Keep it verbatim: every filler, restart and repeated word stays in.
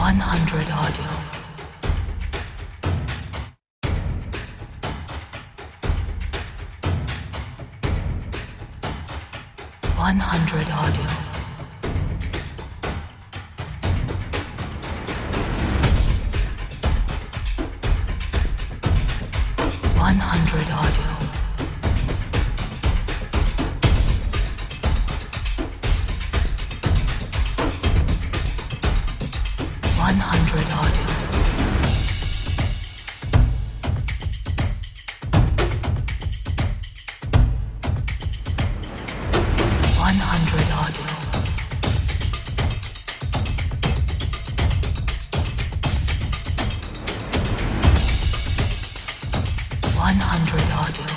one hundred audio. one hundred audio. one hundred audio. one hundred audio. one hundred audio. one hundred audio.